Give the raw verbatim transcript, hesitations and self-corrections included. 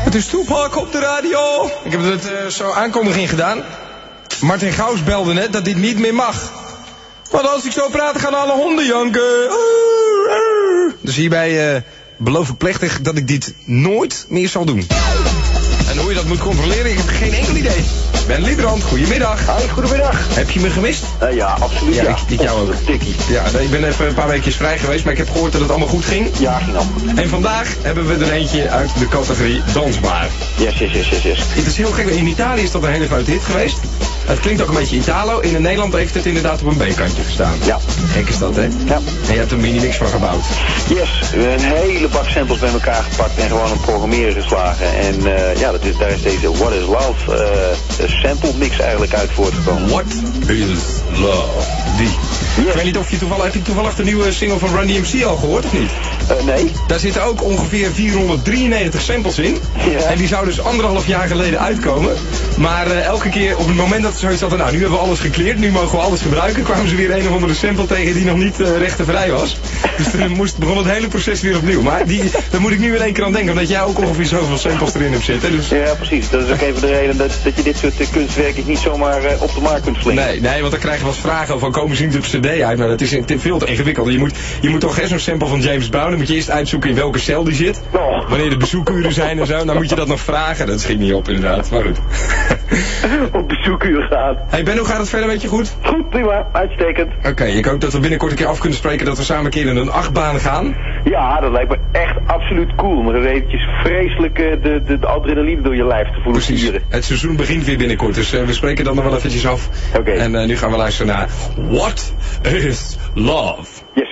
Het is Tupac op de radio. Ik heb het uh, zo aankondiging gedaan. Martin Gauws belde net dat dit niet meer mag. Want als ik zo praat gaan alle honden janken. Dus hierbij uh, beloof ik plechtig dat ik dit nooit meer zal doen. En hoe je dat moet controleren, ik heb geen enkel idee. Ben Liebrand, goedemiddag. Hoi, goedemiddag. Heb je me gemist? Uh, ja, absoluut. Ja, Ja, ik, ik jou ook. Tikkie. Ja, ik ben even een paar weekjes vrij geweest, maar ik heb gehoord dat het allemaal goed ging. Ja, ging allemaal goed. En vandaag hebben we er eentje uit de categorie dansbaar. Yes, yes, yes, yes, yes. Het is heel gek, in Italië is dat een hele grote hit geweest. Het klinkt ook een beetje Italo. In Nederland heeft het inderdaad op een B-kantje gestaan. Ja. Gek is dat, hè? Ja. En je hebt er mini-mix van gebouwd. Yes, een hele bak samples bij elkaar gepakt en gewoon een programmeren geslagen. En uh, ja, dat is, daar is deze What is Love uh, sample mix eigenlijk uit voortgekomen. What is Love? Die. Yes. Ik weet niet of je toevallig, heb je toevallig de nieuwe single van Run D M C al gehoord of niet? Uh, nee. Daar zitten ook ongeveer vierhonderddrieënnegentig samples in. Ja. En die zou dus anderhalf jaar geleden uitkomen. Maar uh, elke keer op het moment dat ze zoiets hadden, nou nu hebben we alles gekleerd, nu mogen we alles gebruiken, kwamen ze weer een of andere sample tegen die nog niet uh, rechtenvrij was. Dus toen moest, begon het hele proces weer opnieuw. Maar die, daar moet ik nu in één keer aan denken, omdat jij ook ongeveer zoveel samples erin hebt zitten. Dus... Ja, precies. Dat is ook even de reden dat, dat je dit soort uh, kunstwerken niet zomaar uh, op de markt kunt slingen. Nee, nee, want dan krijg je wel eens vragen van komen ze niet op cd uit. Maar dat is te veel te ingewikkeld. Je moet, je moet toch zo'n sample van James Brown, dan moet je eerst uitzoeken in welke cel die zit. Oh. Wanneer de bezoekuren zijn en zo, dan moet je dat nog vragen. Dat schiet niet op inderdaad, maar goed. Op bezoekuur gaan. Hey Ben, hoe gaat het verder met je goed? Goed, prima. Uitstekend. Oké, okay, ik hoop dat we binnenkort een keer af kunnen spreken dat we samen een keer in een achtbaan gaan. Ja, dat lijkt me echt absoluut cool. Om er eventjes vreselijk uh, de, de, de adrenaline door je lijf te voelen. Precies. Vieren. Het seizoen begint weer binnenkort, dus uh, we spreken dan nog wel eventjes af. Oké. Okay. En uh, nu gaan we luisteren naar What is Love? Yes.